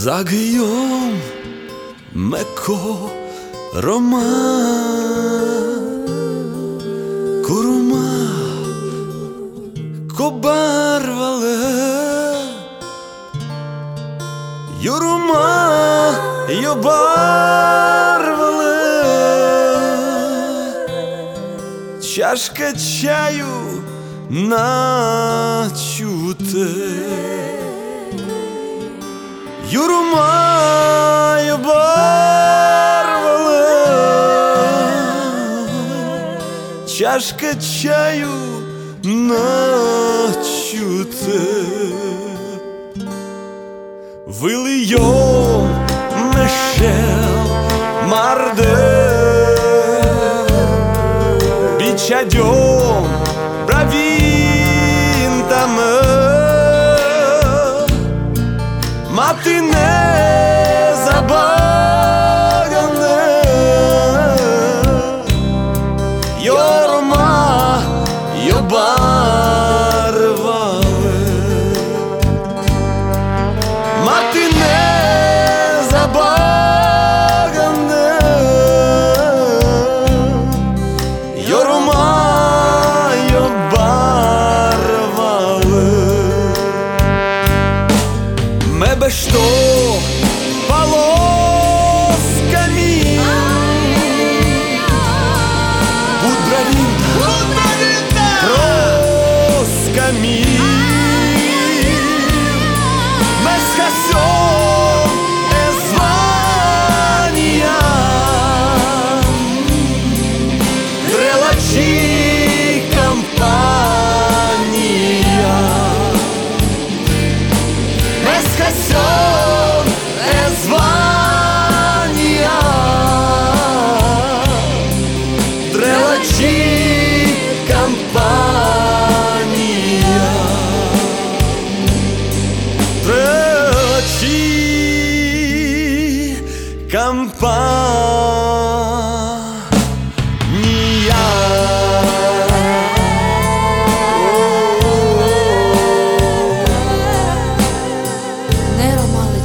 Zagijom meko Roma Kuruma ko barvale Juruma jo barvale Чашка чаю начуте Juruma jo barvale Чашка чаю начуте Vilion Michel Marde Bichadjon Bravintame Matine zabagane Jorma jo barvale Matine zabagane Jorma jo barvale Mebe što полосками Будравинта Росками Мескасен Эзвания Трелачи компания Мескасен Эзвания Трелачи компания Трелачи компания Неромале